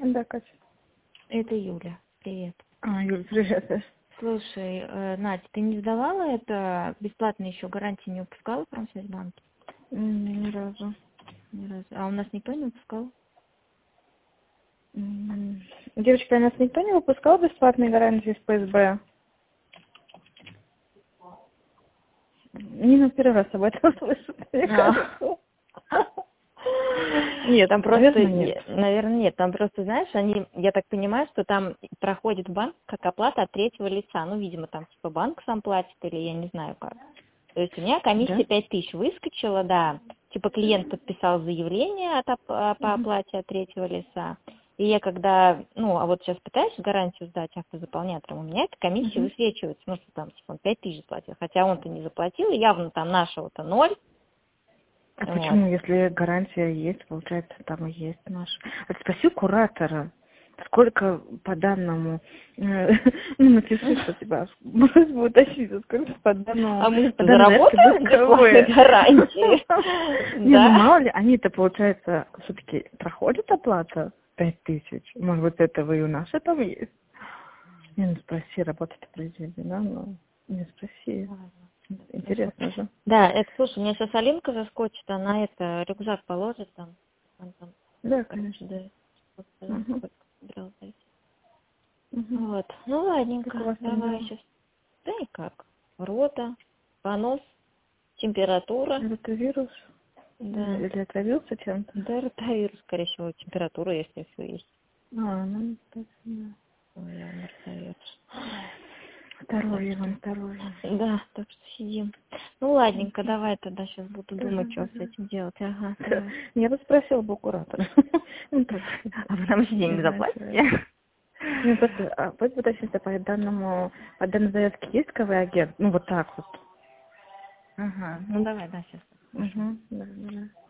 Да, Катя. Это Юля. Привет. Юль, привет. Слушай, Надь, ты не сдавала это бесплатно еще гарантии не выпускала в Промсвязьбанке? Ни разу. Ни разу. А у нас никто не выпускал? Девочка, у нас никто не выпускал бесплатные гарантии с ПСБ? Нина первый раз об этом слышит, мне кажется. Нет, там просто, Наверное, нет, там просто, знаешь, я так понимаю, что там проходит в банк как оплата от третьего лица. Ну, видимо, там типа банк сам платит или я не знаю как. То есть у меня комиссия 5000 выскочила, да. Типа клиент подписал заявление по оплате от третьего лица. И я когда, а вот сейчас пытаюсь гарантию сдать автозаполнятором, у меня эта комиссия высвечивается, что там типа он 5000 заплатил, хотя он-то не заплатил, и явно там нашего-то 0. А почему, если гарантия есть, получается, там и есть наша? А спроси куратора, сколько по данному, напиши, что тебя просьба уточнить, сколько по данному... А мы заработаем бесплатной гарантии? Не, мало ли, они-то, получается, все-таки проходит оплата 5000, может быть, этого и у нас там есть. Не, спроси, работает определение, да, но не спроси. Интересно же. Да, это, слушай, у меня сейчас Алинка заскочит, она рюкзак положит там. Да, конечно. Да. Вот. Ну, ладненько, давай сейчас. Да никак. Рота, понос, температура. Ротавирус? Да. Или отравился чем-то? Да, ротавирус, скорее всего, температура, если все есть. Ну, точно. Наверное, ротавирус. Здоровья вам, здоровья. Да, так что сидим. Ну, ладненько, давай тогда сейчас буду думать, что с этим делать. Ага, давай. Я бы спросила бы у куратора. А вы нам деньги заплатите? Ну, просто, пусть уточните, по данной заявке есть КВ-агент? Ну, вот так вот. Ага, ну давай, да, сейчас. Да.